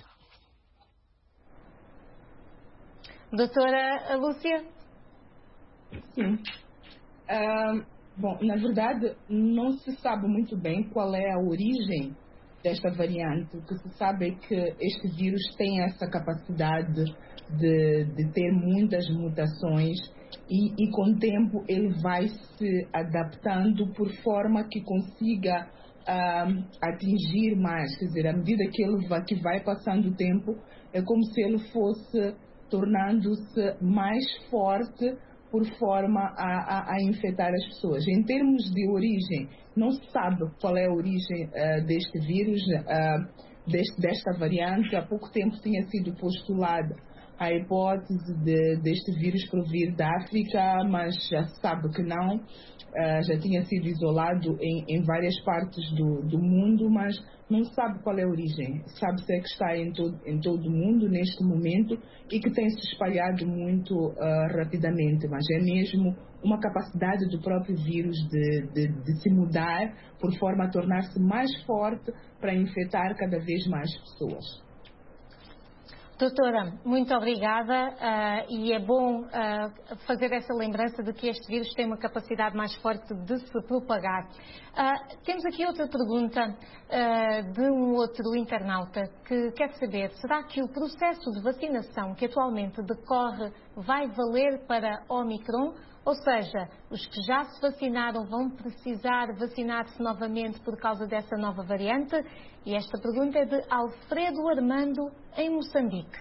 Doutora Lúcia? Sim. Bom, na verdade, não se sabe muito bem qual é a origem desta variante. O que se sabe é que este vírus tem essa capacidade de ter muitas mutações e com o tempo ele vai se adaptando por forma que consiga atingir mais. Quer dizer, à medida que vai passando o tempo, é como se ele fosse tornando-se mais forte por forma a infectar as pessoas. Em termos de origem, não se sabe qual é a origem deste vírus, desta variante. Há pouco tempo tinha sido postulada a hipótese deste vírus provir da África, mas já se sabe que não. Já tinha sido isolado em várias partes do mundo, mas não se sabe qual é a origem. Sabe-se é que está em todo o mundo neste momento e que tem se espalhado muito rapidamente, mas é mesmo uma capacidade do próprio vírus de se mudar por forma a tornar-se mais forte para infectar cada vez mais pessoas. Doutora, muito obrigada e é bom fazer essa lembrança de que este vírus tem uma capacidade mais forte de se propagar. Temos aqui outra pergunta de um outro internauta que quer saber: será que o processo de vacinação que atualmente decorre vai valer para Omicron? Ou seja, os que já se vacinaram vão precisar vacinar-se novamente por causa dessa nova variante? E esta pergunta é de Alfredo Armando, em Moçambique.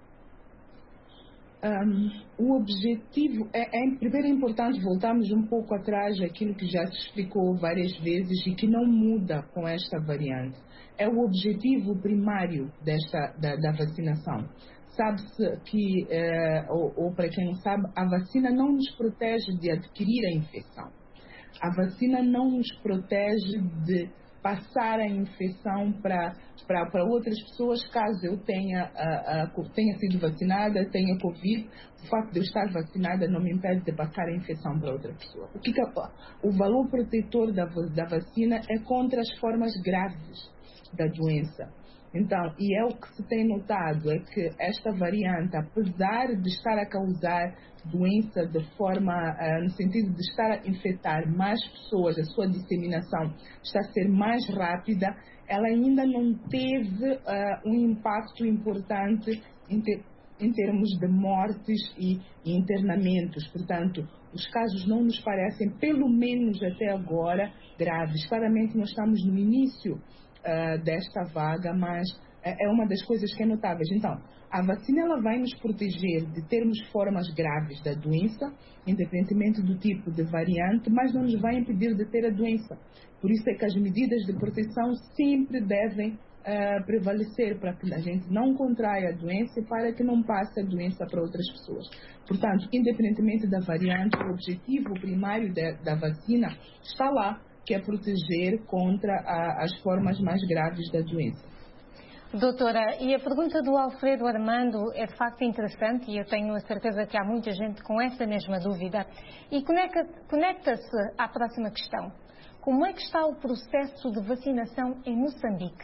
O objetivo primeiro é importante voltarmos um pouco atrás aquilo que já se explicou várias vezes e que não muda com esta variante. É o objetivo primário da vacinação. Sabe-se que, ou para quem não sabe, a vacina não nos protege de adquirir a infecção. A vacina não nos protege de passar a infecção para outras pessoas, caso eu tenha sido vacinada, tenha Covid. O facto de eu estar vacinada não me impede de passar a infecção para outra pessoa. O valor protetor da vacina é contra as formas graves da doença. Então, e é o que se tem notado, é que esta variante, apesar de estar a causar doença de forma, no sentido de estar a infectar mais pessoas, a sua disseminação está a ser mais rápida, ela ainda não teve um impacto importante em termos de mortes e internamentos. Portanto, os casos não nos parecem, pelo menos até agora, graves. Claramente nós estamos no início desta vaga, mas é uma das coisas que é notável. Então, a vacina ela vai nos proteger de termos formas graves da doença, independentemente do tipo de variante, mas não nos vai impedir de ter a doença. Por isso é que as medidas de proteção sempre devem prevalecer para que a gente não contraia a doença e para que não passe a doença para outras pessoas. Portanto, independentemente da variante, o objetivo primário da vacina está lá, que é proteger contra as formas mais graves da doença. Doutora, e a pergunta do Alfredo Armando é de facto interessante e eu tenho a certeza que há muita gente com essa mesma dúvida. E conecta-se à próxima questão. Como é que está o processo de vacinação em Moçambique?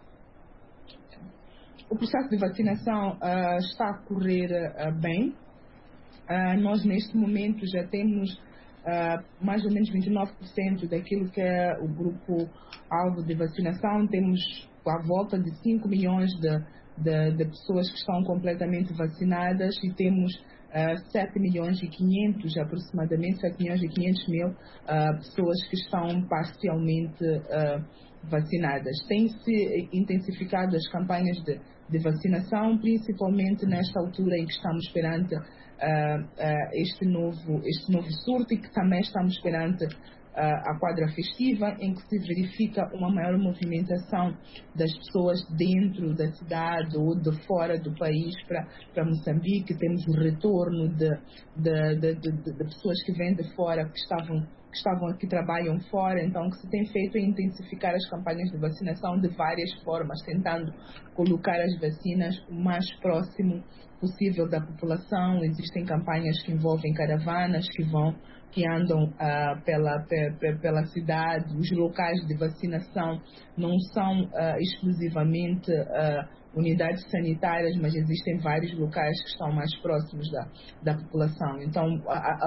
O processo de vacinação está a correr bem. Nós, neste momento, já temos mais ou menos 29% daquilo que é o grupo-alvo de vacinação. Temos à volta de 5 milhões de pessoas que estão completamente vacinadas e temos 7 milhões e 500, aproximadamente 7 milhões e 500 mil pessoas que estão parcialmente vacinadas. Tem-se intensificado as campanhas de vacinação, principalmente nesta altura em que estamos perante este novo surto e que também estamos perante a quadra festiva, em que se verifica uma maior movimentação das pessoas dentro da cidade ou de fora do país para Moçambique. Temos o retorno de pessoas que vêm de fora, que estavam aqui, trabalham fora. Então, o que se tem feito é intensificar as campanhas de vacinação de várias formas, tentando colocar as vacinas o mais próximo possível da população. Existem campanhas que envolvem caravanas que andam pela cidade. Os locais de vacinação não são exclusivamente unidades sanitárias, mas existem vários locais que estão mais próximos da população. Então,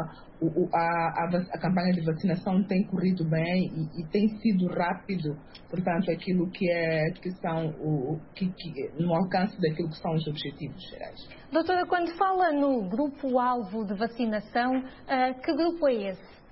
a campanha de vacinação tem corrido bem e tem sido rápido, portanto, aquilo que são no alcance daquilo que são os objetivos gerais. Doutora, quando fala no grupo-alvo de vacinação, que grupo é esse?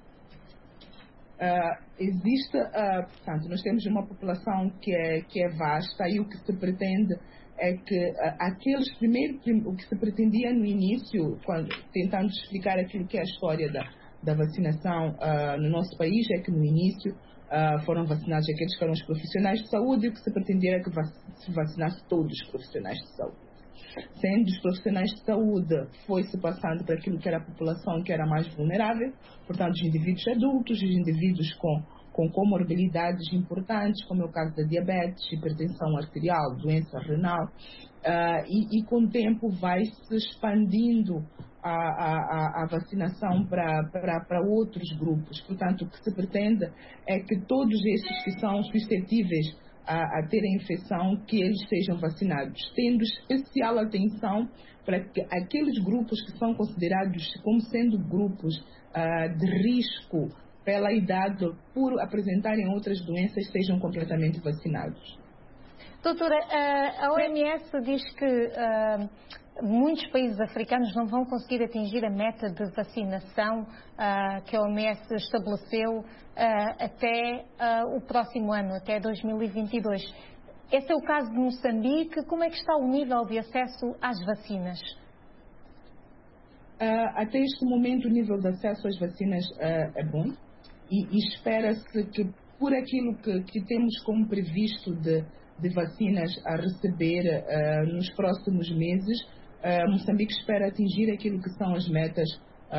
Portanto, nós temos uma população que é vasta e o que se pretende é que o que se pretendia no início, tentando explicar aquilo que é a história da vacinação no nosso país, é que no início foram vacinados aqueles que eram os profissionais de saúde e o que se pretendia era que se vacinasse todos os profissionais de saúde. Sendo os profissionais de saúde, foi-se passando para aquilo que era a população que era mais vulnerável, portanto, os indivíduos adultos, os indivíduos com comorbilidades importantes, como é o caso da diabetes, hipertensão arterial, doença renal, e com o tempo vai-se expandindo a vacinação para outros grupos. Portanto, o que se pretende é que todos esses que são suscetíveis a terem infecção, que eles sejam vacinados, tendo especial atenção para que aqueles grupos que são considerados como sendo grupos de risco pela idade, por apresentarem outras doenças, sejam completamente vacinados. Doutora, a OMS diz que muitos países africanos não vão conseguir atingir a meta de vacinação que a OMS estabeleceu até o próximo ano, até 2022. Esse é o caso de Moçambique. Como é que está o nível de acesso às vacinas? Até este momento o nível de acesso às vacinas é bom e espera-se que por aquilo que temos como previsto de vacinas a receber nos próximos meses, Moçambique espera atingir aquilo que são as metas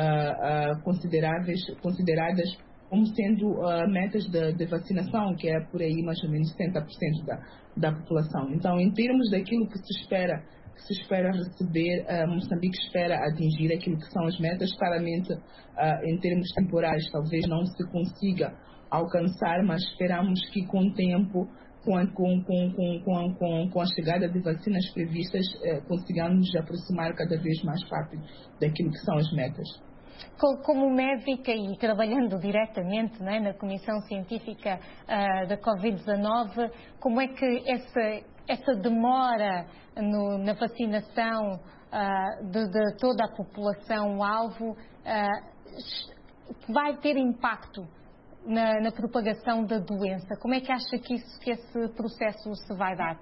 consideradas como sendo metas de vacinação, que é por aí mais ou menos 70% da população. Então, em termos daquilo que se espera receber, Moçambique espera atingir aquilo que são as metas. Claramente, em termos temporais, talvez não se consiga alcançar, mas esperamos que com o tempo, com a chegada de vacinas previstas, consigamos nos aproximar cada vez mais rápido daquilo que são as metas. Como médica e trabalhando diretamente, não é, na Comissão Científica da Covid-19, como é que essa demora na vacinação de toda a população-alvo vai ter impacto na propagação da doença? Como é que acha que esse processo se vai dar?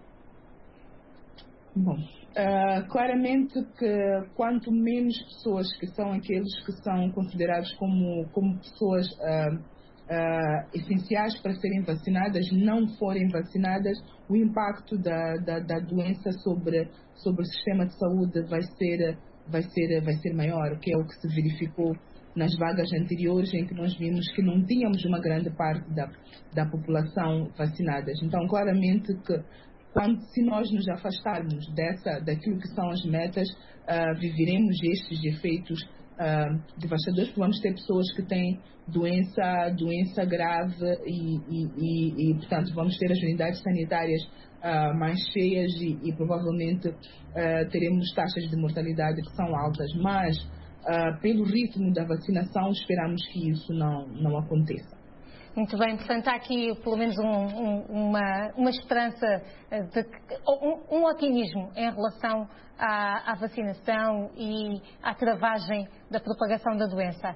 Bom, claramente que quanto menos pessoas, que são aqueles que são considerados como pessoas essenciais para serem vacinadas não forem vacinadas, o impacto da doença sobre o sistema de saúde vai ser maior, que é o que se verificou nas vagas anteriores, em que nós vimos que não tínhamos uma grande parte da população vacinadas. Então, claramente que se nós nos afastarmos daquilo que são as metas, viveremos estes efeitos devastadores, porque vamos ter pessoas que têm doença grave e, portanto, vamos ter as unidades sanitárias mais cheias e provavelmente teremos taxas de mortalidade que são altas, mas pelo ritmo da vacinação esperamos que isso não aconteça. Muito bem, portanto há aqui pelo menos uma esperança, um otimismo em relação à vacinação e à travagem da propagação da doença.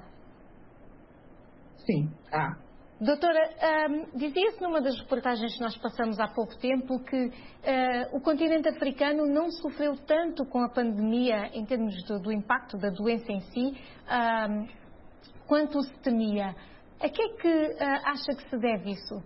Sim, há. Doutora, dizia-se numa das reportagens que nós passamos há pouco tempo que o continente africano não sofreu tanto com a pandemia em termos do impacto da doença em si, quanto se temia. A que é que acha que se deve isso?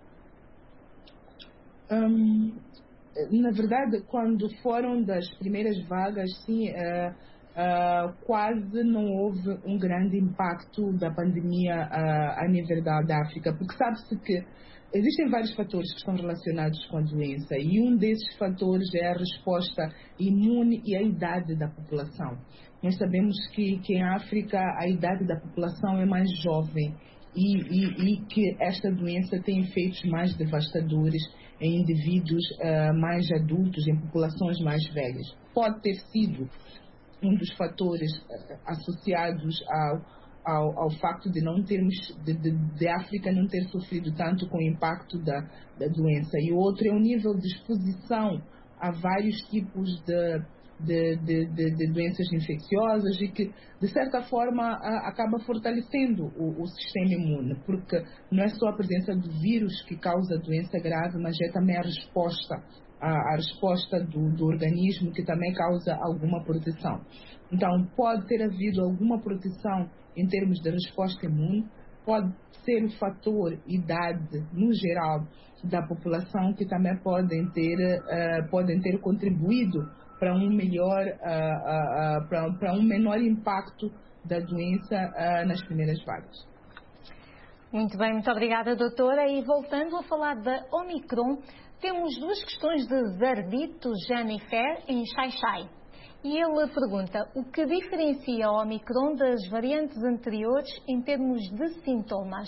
Na verdade, quando foram das primeiras vagas, sim, quase não houve um grande impacto da pandemia a nível da África, porque sabe-se que existem vários fatores que estão relacionados com a doença e um desses fatores é a resposta imune e a idade da população. Nós sabemos que em África a idade da população é mais jovem e que esta doença tem efeitos mais devastadores em indivíduos mais adultos, em populações mais velhas. Pode ter sido um dos fatores associados ao facto de não termos de África não ter sofrido tanto com o impacto da doença, e o outro é o nível de exposição a vários tipos de doenças infecciosas e que, de certa forma, acaba fortalecendo o sistema imune, porque não é só a presença do vírus que causa a doença grave, mas é também a resposta do organismo, que também causa alguma proteção. Então, pode ter havido alguma proteção em termos de resposta imune, pode ser o fator idade, no geral, da população, que também podem ter contribuído para um menor impacto da doença nas primeiras vagas. Muito bem, muito obrigada, doutora. E voltando a falar da Omicron, temos duas questões de Zardito Jennifer em Xai-Xai. E ele pergunta: o que diferencia a Omicron das variantes anteriores em termos de sintomas?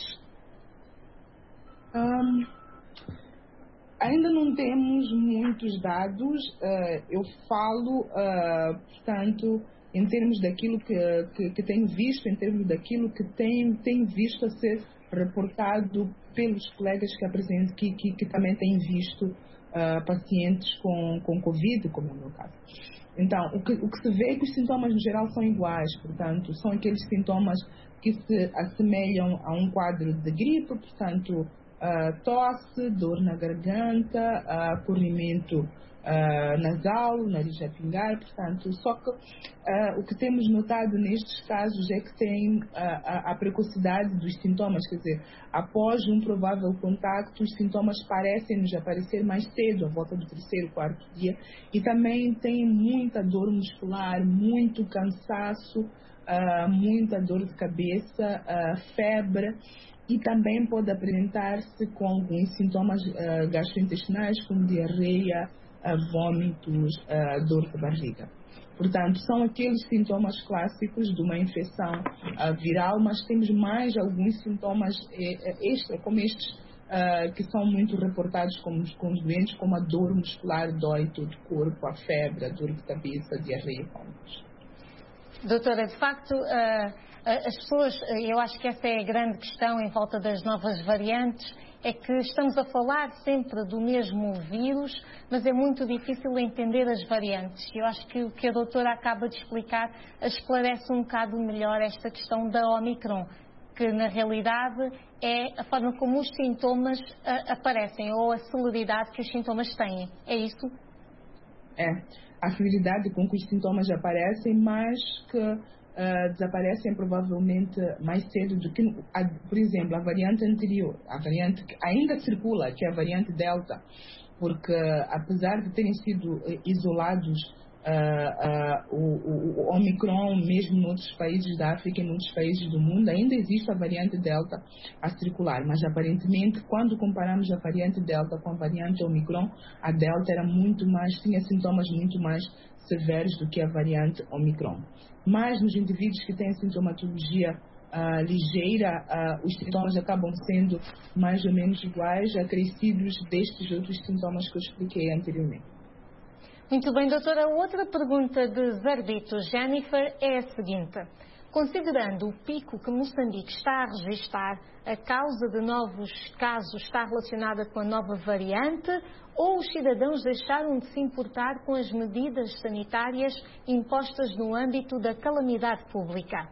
Ainda não temos muitos dados. Eu falo, portanto, em termos daquilo que tenho visto, em termos daquilo que tenho visto a ser reportado pelos colegas que também têm visto pacientes com Covid, como é o meu caso. Então, o que se vê é que os sintomas no geral são iguais, portanto, são aqueles sintomas que se assemelham a um quadro de gripe, portanto, tosse, dor na garganta, corrimento nasal, o nariz a pingar, portanto, só que o que temos notado nestes casos é que tem a precocidade dos sintomas, quer dizer, após um provável contacto, os sintomas parecem-nos aparecer mais cedo, à volta do 3º, 4º dia, e também tem muita dor muscular, muito cansaço, muita dor de cabeça, febre, e também pode apresentar-se com alguns sintomas gastrointestinais, como diarreia, vômitos, dor de barriga. Portanto, são aqueles sintomas clássicos de uma infecção viral, mas temos mais alguns sintomas extra, como estes, que são muito reportados com os doentes, como a dor muscular, dói todo o corpo, a febre, a dor de cabeça, diarreia e vômitos. Doutora, de facto, as pessoas, eu acho que essa é a grande questão em volta das novas variantes, é que estamos a falar sempre do mesmo vírus, mas é muito difícil entender as variantes. Eu acho que o que a doutora acaba de explicar esclarece um bocado melhor esta questão da Omicron, que na realidade é a forma como os sintomas aparecem, ou a celeridade que os sintomas têm. É isso? É, a celeridade com que os sintomas aparecem, mas que desaparecem provavelmente mais cedo do que, por exemplo, a variante anterior, a variante que ainda circula, que é a variante Delta, porque apesar de terem sido isolados, o Omicron, mesmo em outros países da África e em outros países do mundo, ainda existe a variante Delta a circular, mas aparentemente, quando comparamos a variante Delta com a variante Omicron, a Delta tinha sintomas muito mais severos do que a variante Omicron. Mas nos indivíduos que têm sintomatologia ligeira, os sintomas acabam sendo mais ou menos iguais, acrescidos destes outros sintomas que eu expliquei anteriormente. Muito bem, doutora. Outra pergunta de Zarbito Jennifer é a seguinte. Considerando o pico que Moçambique está a registrar, a causa de novos casos está relacionada com a nova variante ou os cidadãos deixaram de se importar com as medidas sanitárias impostas no âmbito da calamidade pública?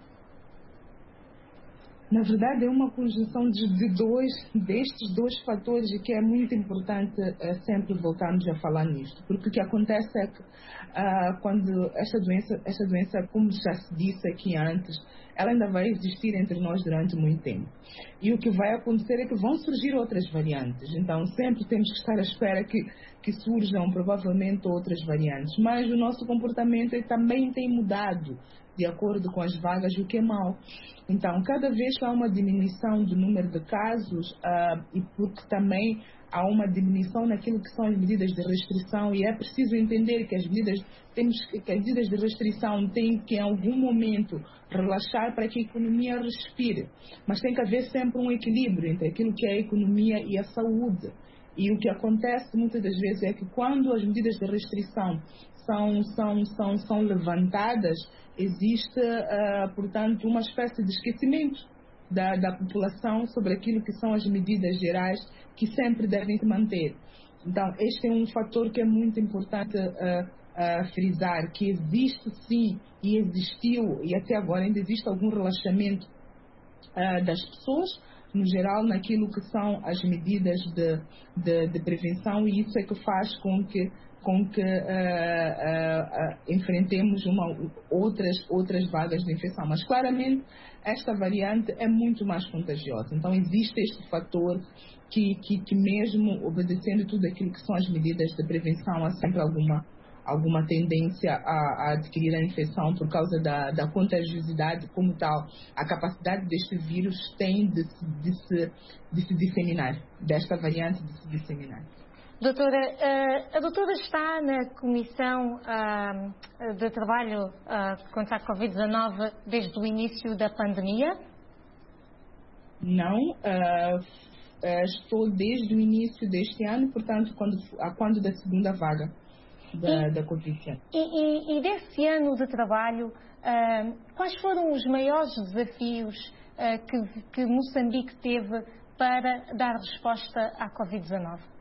Na verdade, é uma conjunção destes dois fatores que é muito importante sempre voltarmos a falar nisto. Porque o que acontece é que quando esta doença, como já se disse aqui antes, ela ainda vai existir entre nós durante muito tempo. E o que vai acontecer é que vão surgir outras variantes. Então, sempre temos que estar à espera que surjam provavelmente outras variantes. Mas o nosso comportamento também tem mudado de acordo com as vagas, o que é mau. Então, cada vez que há uma diminuição do número de casos, e porque também há uma diminuição naquilo que são as medidas de restrição, e é preciso entender que as medidas de restrição têm que, em algum momento, relaxar para que a economia respire. Mas tem que haver sempre um equilíbrio entre aquilo que é a economia e a saúde. E o que acontece muitas das vezes é que quando as medidas de restrição são levantadas, existe, portanto, uma espécie de esquecimento da população sobre aquilo que são as medidas gerais que sempre devem se manter. Então, este é um fator que é muito importante frisar, que existe sim, e existiu, e até agora ainda existe algum relaxamento das pessoas, no geral, naquilo que são as medidas de prevenção, e isso é que faz com que enfrentemos outras vagas de infecção. Mas, claramente, esta variante é muito mais contagiosa. Então, existe este fator que mesmo obedecendo tudo aquilo que são as medidas de prevenção, há sempre alguma tendência a adquirir a infecção por causa da contagiosidade como tal. A capacidade deste vírus tem de se disseminar, desta variante de se disseminar. Doutora, a doutora está na Comissão de Trabalho contra a Covid-19 desde o início da pandemia? Não, estou desde o início deste ano, portanto, quando da segunda vaga da Covid-19. E desse ano de trabalho, quais foram os maiores desafios que Moçambique teve para dar resposta à Covid-19?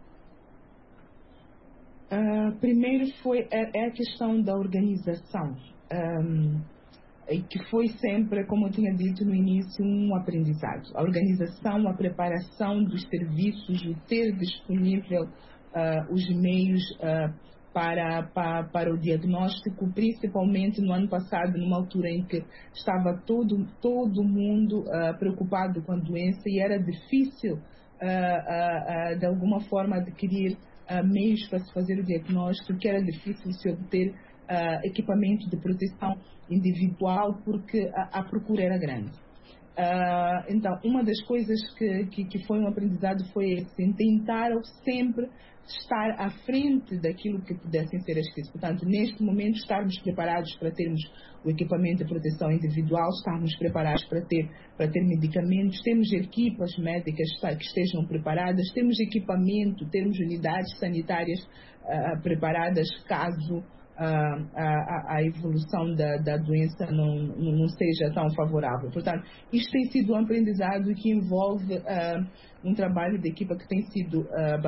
Primeiro é a questão da organização, que foi sempre, como eu tinha dito no início, um aprendizado. A organização, a preparação dos serviços, o ter disponível os meios para o diagnóstico, principalmente no ano passado, numa altura em que estava todo mundo preocupado com a doença e era difícil, de alguma forma, adquirir meios para se fazer o diagnóstico, que era difícil se obter equipamento de proteção individual, porque a procura era grande. Então, uma das coisas que foi um aprendizado foi tentar sempre estar à frente daquilo que pudessem ser as crises. Portanto, neste momento, estarmos preparados para termos o equipamento de proteção individual, estarmos preparados para ter medicamentos, temos equipas médicas que estejam preparadas, temos equipamento, temos unidades sanitárias preparadas caso a evolução da doença não seja tão favorável. Portanto, isto tem sido um aprendizado que envolve um trabalho de equipa que tem sido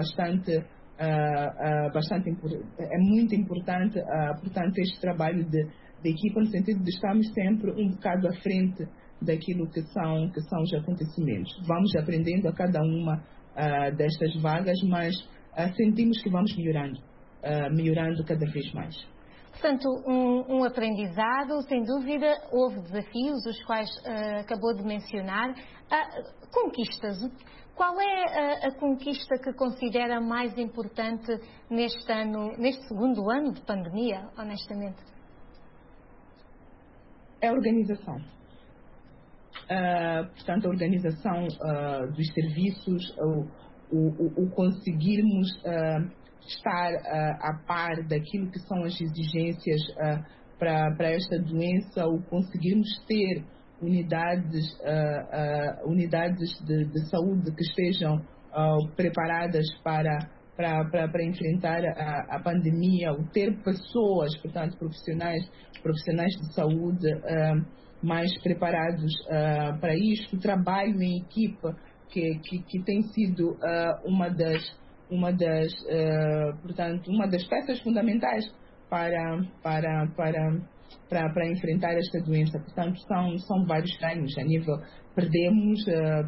é muito importante, portanto, este trabalho de equipa, no sentido de estarmos sempre um bocado à frente daquilo que são os acontecimentos. Vamos aprendendo a cada uma destas vagas, mas sentimos que vamos melhorando cada vez mais. Portanto, um aprendizado, sem dúvida, houve desafios, os quais acabou de mencionar. Conquistas. Qual é a conquista que considera mais importante neste segundo ano de pandemia, honestamente? É a organização. Portanto, a organização dos serviços, o conseguirmos estar a par daquilo que são as exigências para esta doença, o conseguirmos ter unidades de saúde que estejam preparadas para enfrentar a pandemia, o ter pessoas, portanto, profissionais de saúde mais preparados para isto, o trabalho em equipa, que tem sido uma das peças fundamentais para enfrentar esta doença. Portanto, são vários ganhos a nível. Perdemos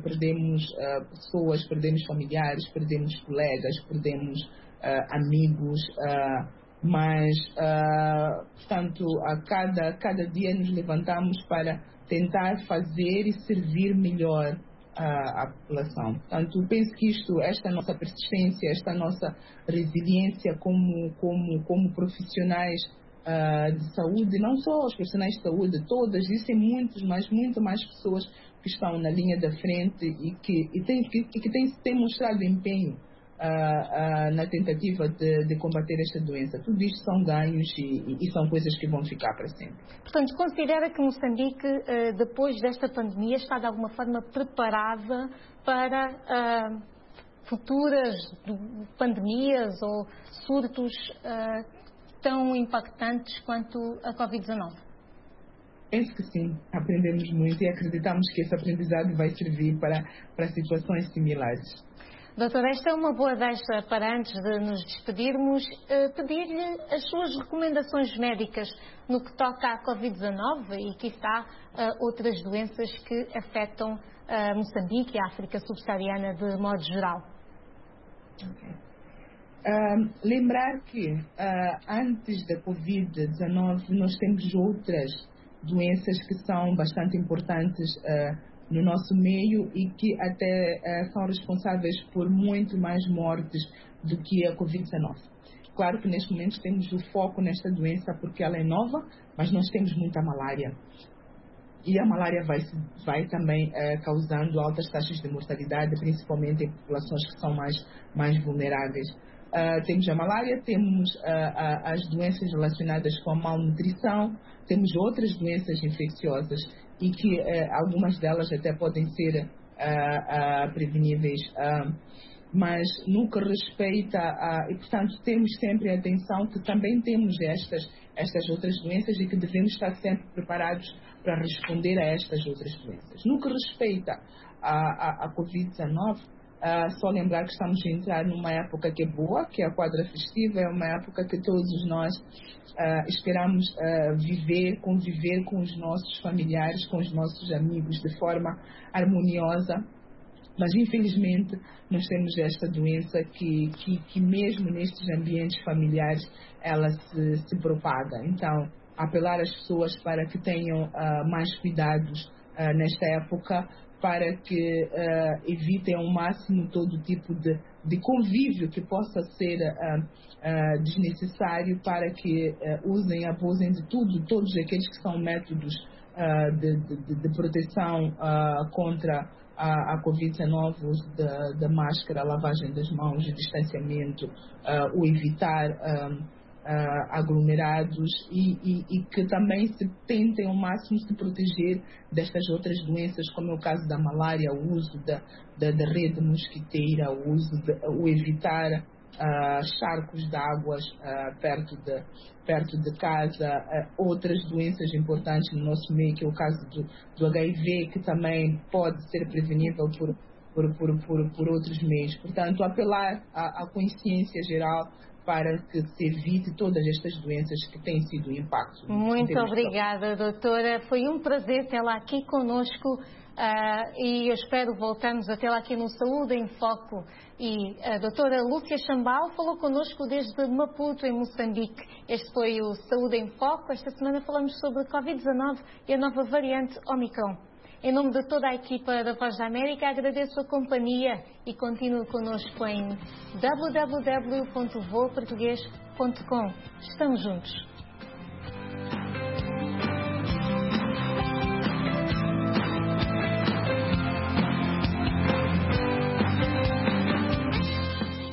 pessoas, perdemos familiares, perdemos colegas, perdemos amigos, mas, portanto, a cada dia nos levantamos para tentar fazer e servir melhor a população. Portanto, penso que esta nossa persistência, esta nossa resiliência como profissionais de saúde, não só os profissionais de saúde, todas, existem muito mais pessoas que estão na linha da frente e que têm mostrado empenho na tentativa de combater esta doença. Tudo isto são ganhos e são coisas que vão ficar para sempre. Portanto, considera que Moçambique, depois desta pandemia, está de alguma forma preparada para futuras pandemias ou surtos tão impactantes quanto a Covid-19? Penso que sim, aprendemos muito e acreditamos que esse aprendizado vai servir para situações similares. Doutora, esta é uma boa deixa para, antes de nos despedirmos, pedir-lhe as suas recomendações médicas no que toca à Covid-19 e, quiçá, outras doenças que afetam Moçambique e a África subsaariana de modo geral. Okay. Lembrar que antes da Covid-19 nós temos outras doenças que são bastante importantes no nosso meio e que até são responsáveis por muito mais mortes do que a Covid-19. Claro que neste momento temos o foco nesta doença porque ela é nova, mas nós temos muita malária. E a malária vai também causando altas taxas de mortalidade, principalmente em populações que são mais vulneráveis. Temos a malária, temos as doenças relacionadas com a malnutrição, temos outras doenças infecciosas e que algumas delas até podem ser preveníveis, mas no que respeita e portanto temos sempre a atenção que também temos estas outras doenças e que devemos estar sempre preparados para responder a estas outras doenças. No que respeita à Covid-19, só lembrar que estamos a entrar numa época que é boa, que é a quadra festiva, é uma época que todos nós esperamos conviver com os nossos familiares, com os nossos amigos de forma harmoniosa, mas infelizmente nós temos esta doença que mesmo nestes ambientes familiares ela se propaga. Então, apelar às pessoas para que tenham mais cuidados nesta época, para que evitem ao máximo todo tipo de convívio que possa ser desnecessário, para que abusem de todos aqueles que são métodos de proteção contra a Covid-19, uso da máscara, a lavagem das mãos, o distanciamento, o evitar aglomerados e que também se tentem ao máximo se proteger destas outras doenças, como é o caso da malária, o uso da rede mosquiteira, o evitar charcos de águas perto de casa, outras doenças importantes no nosso meio, que é o caso do HIV, que também pode ser prevenível por outros meios. Portanto, apelar à consciência geral para que se evite todas estas doenças que têm sido um impacto. Muito obrigada, doutora. Foi um prazer tê-la aqui conosco e eu espero voltamos até lá aqui no Saúde em Foco. E a doutora Lúcia Chambal falou connosco desde Maputo, em Moçambique. Este foi o Saúde em Foco. Esta semana falamos sobre Covid-19 e a nova variante Omicron. Em nome de toda a equipa da Voz da América, agradeço a companhia e continuo connosco em www.voaportugues.com. Estamos juntos.